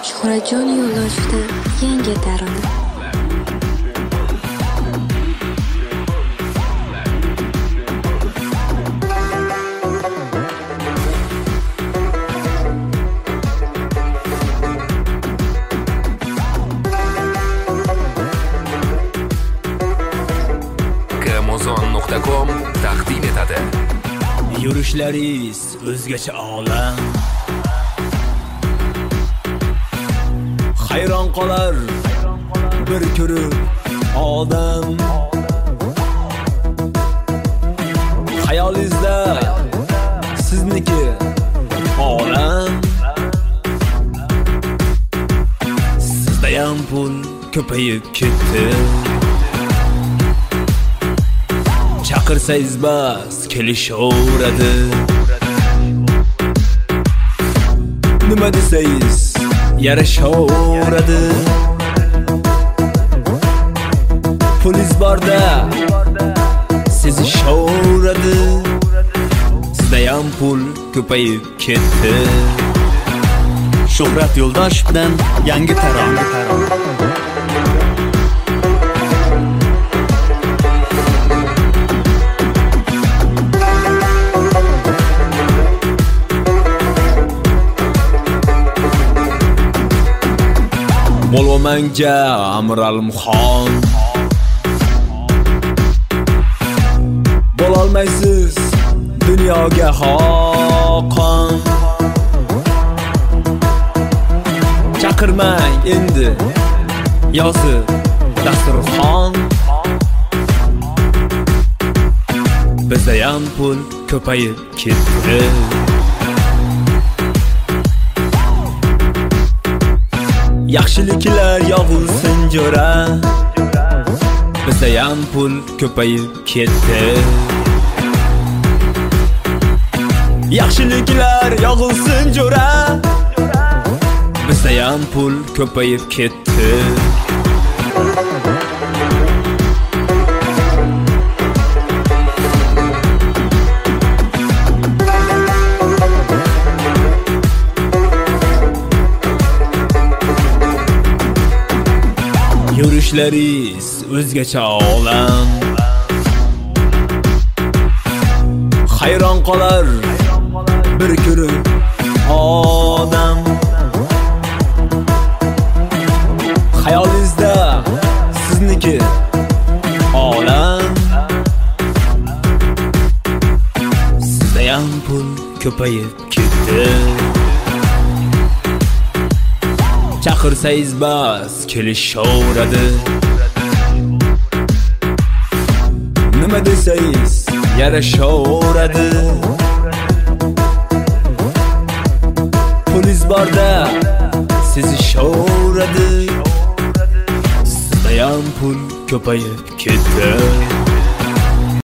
Shuhratjon Yo'ldoshevda yangi tarona. Amazon.com taqdim etadi. Yurishlaringiz o'zgacha olam. Hayron qolar bir ko'rib odam. Xayolingizda sizniki olam. Sizda ham pul ko'payib ketdi. Chaqirsangiz bas kelishaveradi. Nima desangiz yarashaveradi. Pulingiz borda sezishaveradi. Sizda ham pul ko'payib ketdi. Shuhrat Yo'ldoshevdan yangi tarona. Bo'lmangja Amralimxon. Bo'lolmaysiz dunyoga xoqon. Chaqirmang endi yozib dasturxon. Bizda ham pul ko'payib ketdi. Yaxshiliklar yog'ilsin jo'ra. Bizda ham pul ko'payib ketdi. Yaxshiliklar yog'ilsin jo'ra. Bizda ham pul ko'payib ketdi. Yurishlaringiz o'zgacha olam. Hayron qolar bir ko'rib odam. Xayolingizda sizniki olam. Sizda ham pul ko'payib ketdi. Chaqirsangiz bas kelishaveradi. Nima desangiz yarashaveradi. Pulingiz borda sezishaveradi. Sizda ham pul ko'payib ketdi.